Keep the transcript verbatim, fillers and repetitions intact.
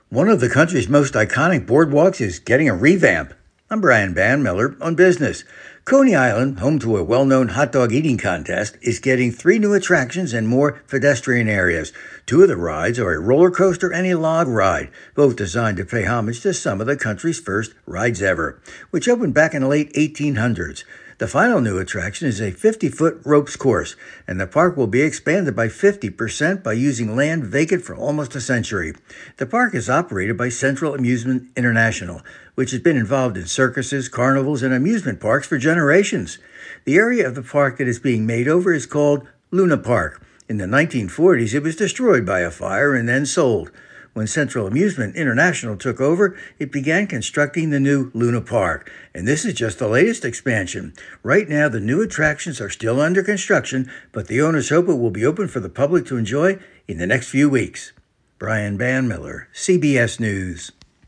One of the country's most iconic boardwalks is getting a revamp. I'm Brian Banmiller on Business. Coney Island, home to a well-known hot dog eating contest, is getting three new attractions and more pedestrian areas. Two of the rides are a roller coaster and a log ride, both designed to pay homage to some of the country's first rides ever, which opened back in the late eighteen hundreds. The final new attraction is a fifty-foot ropes course, and the park will be expanded by fifty percent by using land vacant for almost a century. The park is operated by Central Amusement International, which has been involved in circuses, carnivals, and amusement parks for generations. The area of the park that is being made over is called Luna Park. In the nineteen forties, it was destroyed by a fire and then sold. When Central Amusement International took over, it began constructing the new Luna Park, and this is just the latest expansion. Right now, the new attractions are still under construction, but the owners hope it will be open for the public to enjoy in the next few weeks. Brian Banmiller, C B S News.